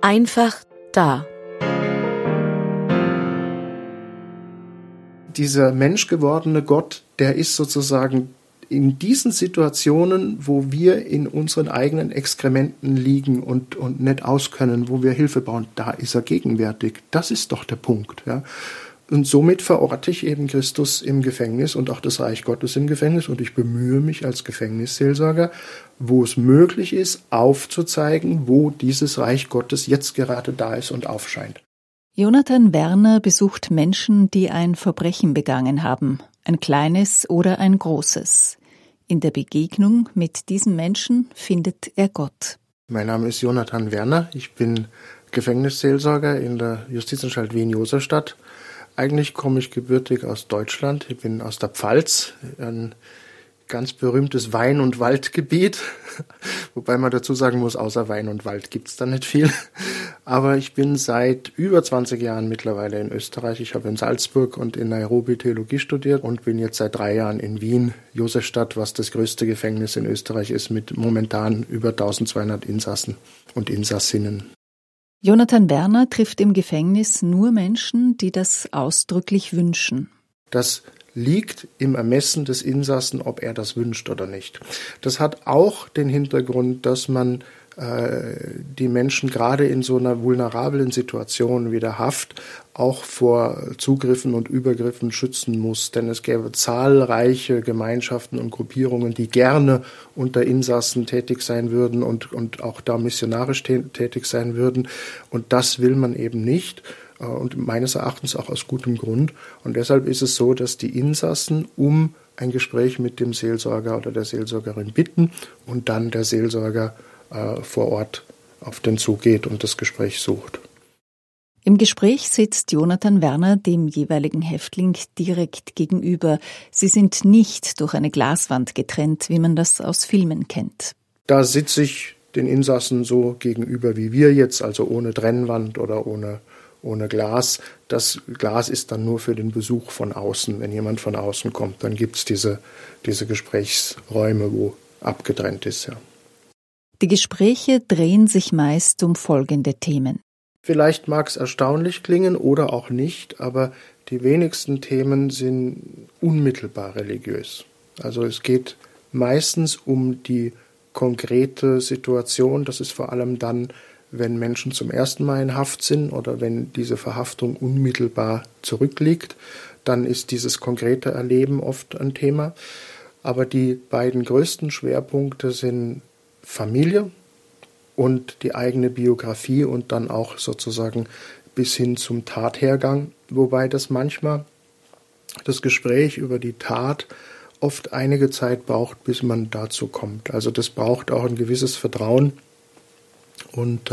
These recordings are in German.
Einfach da. Dieser menschgewordene Gott, der ist sozusagen in diesen Situationen, wo wir in unseren eigenen Exkrementen liegen und nicht auskönnen, wo wir Hilfe brauchen, da ist er gegenwärtig. Das ist doch der Punkt. Ja. Und somit verorte ich eben Christus im Gefängnis und auch das Reich Gottes im Gefängnis. Und ich bemühe mich als Gefängnisseelsorger, wo es möglich ist, aufzuzeigen, wo dieses Reich Gottes jetzt gerade da ist und aufscheint. Jonathan Werner besucht Menschen, die ein Verbrechen begangen haben, ein kleines oder ein großes. In der Begegnung mit diesen Menschen findet er Gott. Mein Name ist Jonathan Werner. Ich bin Gefängnisseelsorger in der Justizanstalt Wien-Josefstadt. Eigentlich komme ich gebürtig aus Deutschland. Ich bin aus der Pfalz, ein ganz berühmtes Wein- und Waldgebiet. Wobei man dazu sagen muss, außer Wein und Wald gibt's da nicht viel. Aber ich bin seit über 20 Jahren mittlerweile in Österreich. Ich habe in Salzburg und in Nairobi Theologie studiert und bin jetzt seit 3 Jahren in Wien, Josefstadt, was das größte Gefängnis in Österreich ist, mit momentan über 1200 Insassen und Insassinnen. Jonathan Werner trifft im Gefängnis nur Menschen, die das ausdrücklich wünschen. Das liegt im Ermessen des Insassen, ob er das wünscht oder nicht. Das hat auch den Hintergrund, dass man die Menschen gerade in so einer vulnerablen Situation wie der Haft auch vor Zugriffen und Übergriffen schützen muss. Denn es gäbe zahlreiche Gemeinschaften und Gruppierungen, die gerne unter Insassen tätig sein würden und auch da missionarisch tätig sein würden. Und das will man eben nicht. Und meines Erachtens auch aus gutem Grund. Und deshalb ist es so, dass die Insassen um ein Gespräch mit dem Seelsorger oder der Seelsorgerin bitten und dann der Seelsorger vor Ort auf den zugeht und das Gespräch sucht. Im Gespräch sitzt Jonathan Werner dem jeweiligen Häftling direkt gegenüber. Sie sind nicht durch eine Glaswand getrennt, wie man das aus Filmen kennt. Da sitze ich den Insassen so gegenüber wie wir jetzt, also ohne Trennwand oder ohne Glas. Das Glas ist dann nur für den Besuch von außen. Wenn jemand von außen kommt, dann gibt es diese Gesprächsräume, wo abgetrennt ist. Ja. Die Gespräche drehen sich meist um folgende Themen. Vielleicht mag es erstaunlich klingen oder auch nicht, aber die wenigsten Themen sind unmittelbar religiös. Also es geht meistens um die konkrete Situation. Das ist vor allem dann, wenn Menschen zum ersten Mal in Haft sind oder wenn diese Verhaftung unmittelbar zurückliegt, dann ist dieses konkrete Erleben oft ein Thema. Aber die beiden größten Schwerpunkte sind Familie und die eigene Biografie und dann auch sozusagen bis hin zum Tathergang, wobei das manchmal das Gespräch über die Tat oft einige Zeit braucht, bis man dazu kommt. Also das braucht auch ein gewisses Vertrauen und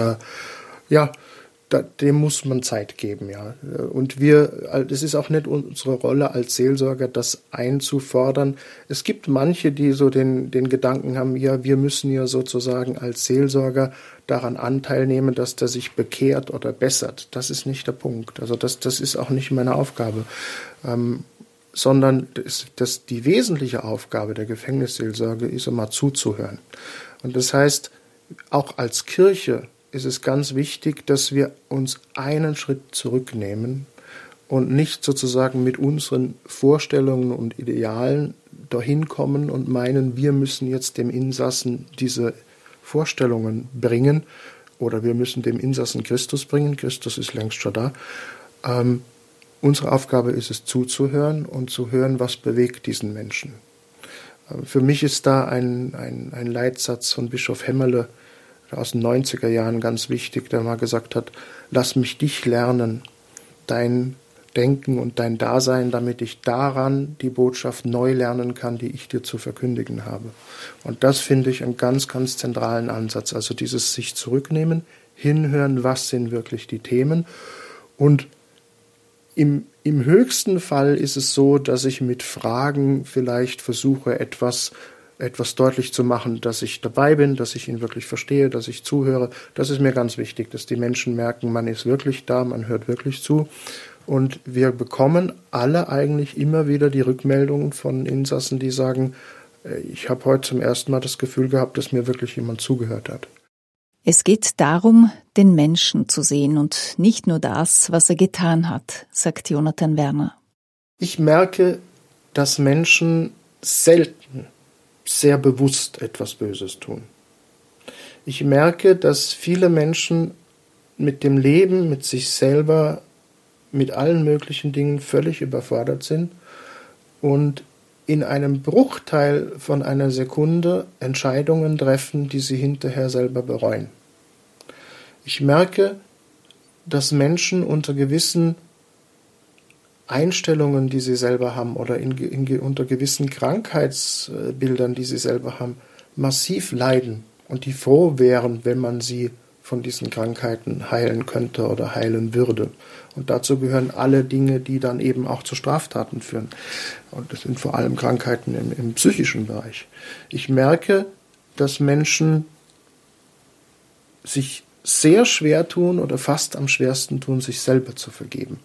dem muss man Zeit geben, ja. Und das ist auch nicht unsere Rolle als Seelsorger, das einzufordern. Es gibt manche, die so den Gedanken haben, ja, wir müssen ja sozusagen als Seelsorger daran Anteil nehmen, dass der sich bekehrt oder bessert. Das ist nicht der Punkt. Also das ist auch nicht meine Aufgabe. Sondern die wesentliche Aufgabe der Gefängnisseelsorge ist, immer zuzuhören. Und das heißt, auch als Kirche ist es ganz wichtig, dass wir uns einen Schritt zurücknehmen und nicht sozusagen mit unseren Vorstellungen und Idealen dahin kommen und meinen, wir müssen jetzt dem Insassen diese Vorstellungen bringen oder wir müssen dem Insassen Christus bringen. Christus ist längst schon da. Unsere Aufgabe ist es, zuzuhören und zu hören, was bewegt diesen Menschen. Für mich ist da ein Leitsatz von Bischof Hämmerle aus den 90er Jahren ganz wichtig, der mal gesagt hat, lass mich dich lernen, dein Denken und dein Dasein, damit ich daran die Botschaft neu lernen kann, die ich dir zu verkündigen habe. Und das finde ich einen ganz, ganz zentralen Ansatz. Also dieses sich zurücknehmen, hinhören, was sind wirklich die Themen. Und im höchsten Fall ist es so, dass ich mit Fragen vielleicht versuche, etwas deutlich zu machen, dass ich dabei bin, dass ich ihn wirklich verstehe, dass ich zuhöre. Das ist mir ganz wichtig, dass die Menschen merken, man ist wirklich da, man hört wirklich zu. Und wir bekommen alle eigentlich immer wieder die Rückmeldungen von Insassen, die sagen, ich habe heute zum ersten Mal das Gefühl gehabt, dass mir wirklich jemand zugehört hat. Es geht darum, den Menschen zu sehen und nicht nur das, was er getan hat, sagt Jonathan Werner. Ich merke, dass Menschen selten sehr bewusst etwas Böses tun. Ich merke, dass viele Menschen mit dem Leben, mit sich selber, mit allen möglichen Dingen völlig überfordert sind und in einem Bruchteil von einer Sekunde Entscheidungen treffen, die sie hinterher selber bereuen. Ich merke, dass Menschen unter gewissen Einstellungen, die sie selber haben, oder unter gewissen Krankheitsbildern, die sie selber haben, massiv leiden und die froh wären, wenn man sie von diesen Krankheiten heilen könnte oder heilen würde. Und dazu gehören alle Dinge, die dann eben auch zu Straftaten führen. Und das sind vor allem Krankheiten im psychischen Bereich. Ich merke, dass Menschen sich sehr schwer tun oder fast am schwersten tun, sich selber zu vergeben.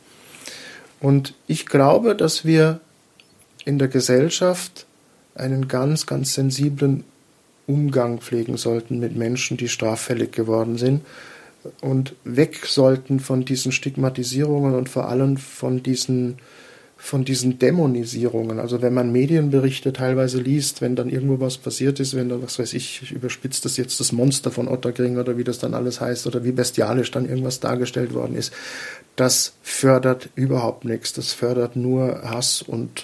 Und ich glaube, dass wir in der Gesellschaft einen ganz, ganz sensiblen Umgang pflegen sollten mit Menschen, die straffällig geworden sind und weg sollten von diesen Stigmatisierungen und vor allem von diesen Dämonisierungen. Also wenn man Medienberichte teilweise liest, wenn dann irgendwo was passiert ist, wenn da, was weiß ich überspitzt das jetzt das Monster von Otterkring oder wie das dann alles heißt oder wie bestialisch dann irgendwas dargestellt worden ist, das fördert überhaupt nichts. Das fördert nur Hass und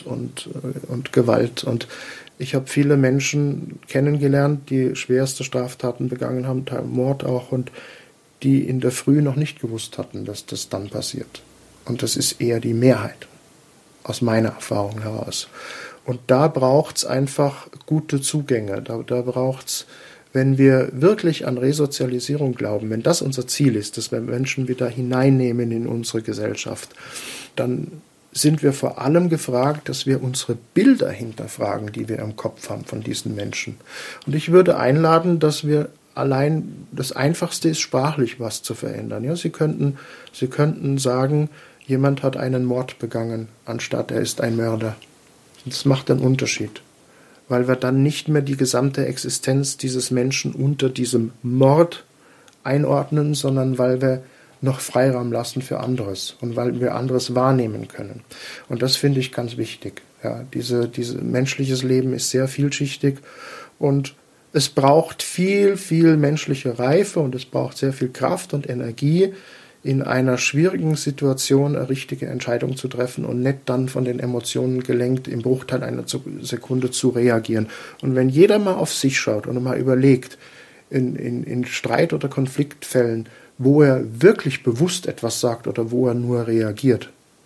Gewalt. Und ich habe viele Menschen kennengelernt, die schwerste Straftaten begangen haben, Mord auch, und die in der Früh noch nicht gewusst hatten, dass das dann passiert. Und das ist eher die Mehrheit, aus meiner Erfahrung heraus. Und da braucht es einfach gute Zugänge. Da braucht es, wenn wir wirklich an Resozialisierung glauben, wenn das unser Ziel ist, dass wir Menschen wieder hineinnehmen in unsere Gesellschaft, dann sind wir vor allem gefragt, dass wir unsere Bilder hinterfragen, die wir im Kopf haben von diesen Menschen. Und ich würde einladen, dass wir allein, das Einfachste ist, sprachlich was zu verändern. Ja, Sie könnten sagen, jemand hat einen Mord begangen, anstatt er ist ein Mörder. Das macht einen Unterschied, weil wir dann nicht mehr die gesamte Existenz dieses Menschen unter diesem Mord einordnen, sondern weil wir noch Freiraum lassen für anderes und weil wir anderes wahrnehmen können. Und das finde ich ganz wichtig. Ja, menschliches Leben ist sehr vielschichtig und es braucht viel, viel menschliche Reife und es braucht sehr viel Kraft und Energie, in einer schwierigen Situation eine richtige Entscheidung zu treffen und nicht dann von den Emotionen gelenkt, im Bruchteil einer Sekunde zu reagieren. Und wenn jeder mal auf sich schaut und mal überlegt, in Streit- oder Konfliktfällen, wo er wirklich bewusst etwas sagt oder wo er nur reagiert,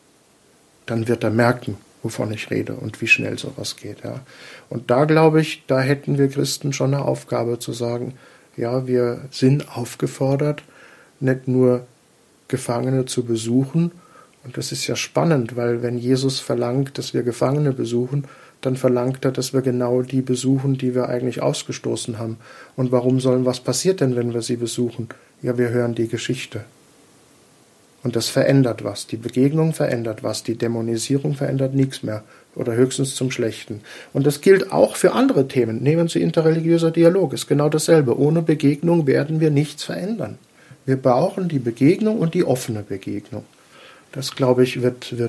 dann wird er merken, wovon ich rede und wie schnell sowas geht. Ja. Und da glaube ich, da hätten wir Christen schon eine Aufgabe zu sagen, ja, wir sind aufgefordert, nicht nur Gefangene zu besuchen. Und das ist ja spannend, weil wenn Jesus verlangt, dass wir Gefangene besuchen, dann verlangt er, dass wir genau die besuchen, die wir eigentlich ausgestoßen haben. Und was passiert denn, wenn wir sie besuchen? Ja, wir hören die Geschichte. Und das verändert was. Die Begegnung verändert was. Die Dämonisierung verändert nichts mehr. Oder höchstens zum Schlechten. Und das gilt auch für andere Themen. Nehmen Sie interreligiöser Dialog, ist genau dasselbe. Ohne Begegnung werden wir nichts verändern. Wir brauchen die Begegnung und die offene Begegnung. Das, glaube ich,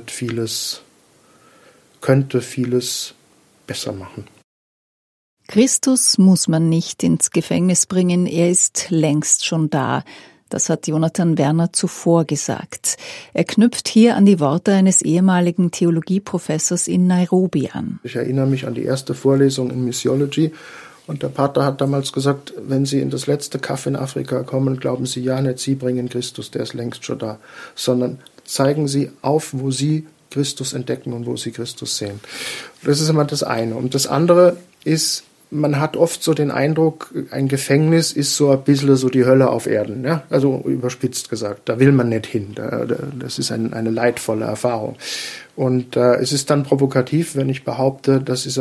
könnte vieles besser machen. Christus muss man nicht ins Gefängnis bringen, er ist längst schon da. Das hat Jonathan Werner zuvor gesagt. Er knüpft hier an die Worte eines ehemaligen Theologieprofessors in Nairobi an. Ich erinnere mich an die erste Vorlesung in Missiology. Und der Pater hat damals gesagt, wenn Sie in das letzte Kaff in Afrika kommen, glauben Sie ja nicht, Sie bringen Christus, der ist längst schon da, sondern zeigen Sie auf, wo Sie Christus entdecken und wo Sie Christus sehen. Das ist immer das eine. Und das andere ist, man hat oft so den Eindruck, ein Gefängnis ist so ein bisschen so die Hölle auf Erden. Ja? Also überspitzt gesagt, da will man nicht hin. Das ist eine leidvolle Erfahrung. Und es ist dann provokativ, wenn ich behaupte, das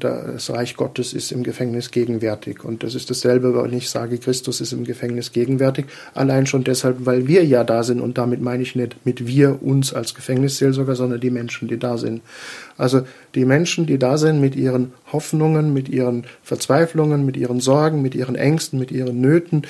Reich Gottes ist im Gefängnis gegenwärtig. Und das ist dasselbe, wenn ich sage, Christus ist im Gefängnis gegenwärtig. Allein schon deshalb, weil wir ja da sind. Und damit meine ich nicht mit wir uns als Gefängnisseelsorger, sondern die Menschen, die da sind. Also die Menschen, die da sind mit ihren Hoffnungen, mit ihren Verzweiflungen, mit ihren Sorgen, mit ihren Ängsten, mit ihren Nöten.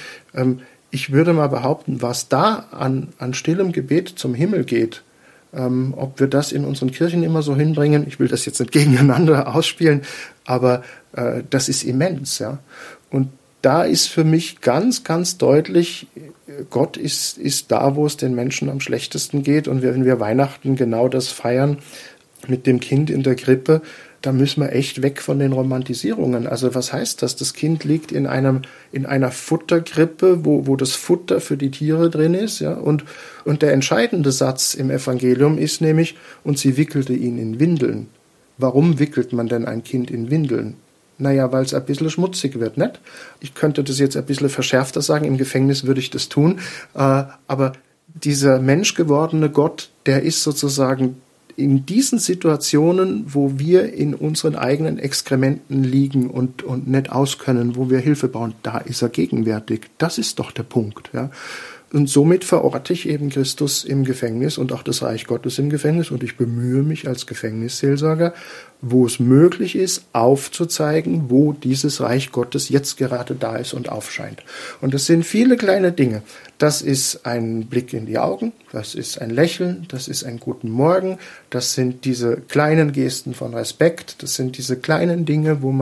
Ich würde mal behaupten, was da an stillem Gebet zum Himmel geht, ob wir das in unseren Kirchen immer so hinbringen, ich will das jetzt nicht gegeneinander ausspielen, aber das ist immens, ja. Und da ist für mich ganz, ganz deutlich, Gott ist da, wo es den Menschen am schlechtesten geht. Und wenn wir Weihnachten genau das feiern mit dem Kind in der Krippe, da müssen wir echt weg von den Romantisierungen. Also was heißt das? Das Kind liegt in einer Futterkrippe, wo das Futter für die Tiere drin ist, ja. Und der entscheidende Satz im Evangelium ist nämlich, und sie wickelte ihn in Windeln. Warum wickelt man denn ein Kind in Windeln? Naja, weil es ein bisschen schmutzig wird, nicht? Ich könnte das jetzt ein bisschen verschärfter sagen, im Gefängnis würde ich das tun, aber dieser menschgewordene Gott, der ist sozusagen in diesen Situationen, wo wir in unseren eigenen Exkrementen liegen und nicht auskönnen, wo wir Hilfe brauchen, da ist er gegenwärtig. Das ist doch der Punkt, ja. Und somit verorte ich eben Christus im Gefängnis und auch das Reich Gottes im Gefängnis. Und ich bemühe mich als Gefängnisseelsorger, wo es möglich ist, aufzuzeigen, wo dieses Reich Gottes jetzt gerade da ist und aufscheint. Und das sind viele kleine Dinge. Das ist ein Blick in die Augen, das ist ein Lächeln, das ist ein Guten Morgen, das sind diese kleinen Gesten von Respekt, das sind diese kleinen Dinge, wo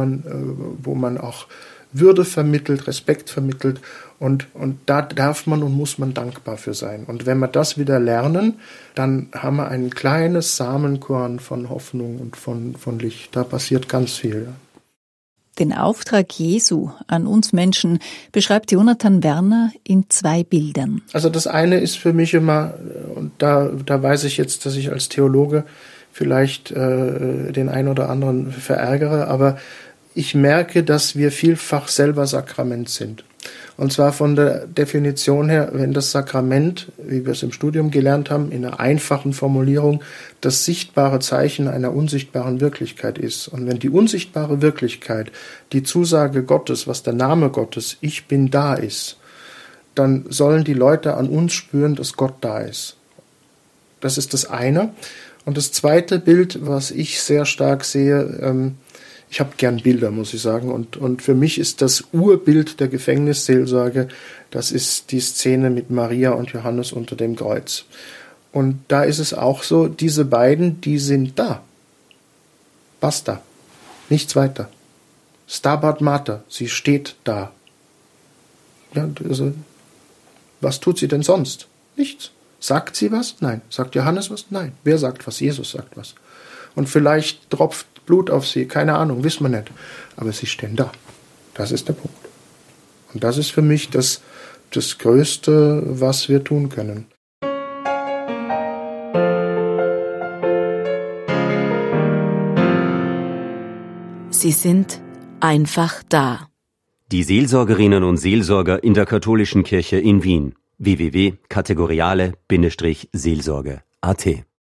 man auch Würde vermittelt, Respekt vermittelt. Und da darf man und muss man dankbar für sein. Und wenn wir das wieder lernen, dann haben wir ein kleines Samenkorn von Hoffnung und von Licht. Da passiert ganz viel. Den Auftrag Jesu an uns Menschen beschreibt Jonathan Werner in 2 Bildern. Also das eine ist für mich immer, und da weiß ich jetzt, dass ich als Theologe vielleicht den einen oder anderen verärgere, aber ich merke, dass wir vielfach selber Sakrament sind. Und zwar von der Definition her, wenn das Sakrament, wie wir es im Studium gelernt haben, in einer einfachen Formulierung das sichtbare Zeichen einer unsichtbaren Wirklichkeit ist. Und wenn die unsichtbare Wirklichkeit die Zusage Gottes, was der Name Gottes, ich bin da ist, dann sollen die Leute an uns spüren, dass Gott da ist. Das ist das eine. Und das zweite Bild, was ich sehr stark sehe, ich habe gern Bilder, muss ich sagen. Und für mich ist das Urbild der Gefängnisseelsorge, das ist die Szene mit Maria und Johannes unter dem Kreuz. Und da ist es auch so, diese beiden, die sind da. Basta. Nichts weiter. Stabat Mater. Sie steht da. Ja, also, was tut sie denn sonst? Nichts. Sagt sie was? Nein. Sagt Johannes was? Nein. Wer sagt was? Jesus sagt was. Und vielleicht tropft Blut auf sie, keine Ahnung, wissen wir nicht. Aber sie stehen da. Das ist der Punkt. Und das ist für mich das Größte, was wir tun können. Sie sind einfach da. Die Seelsorgerinnen und Seelsorger in der Katholischen Kirche in Wien. www.kategoriale-seelsorge.at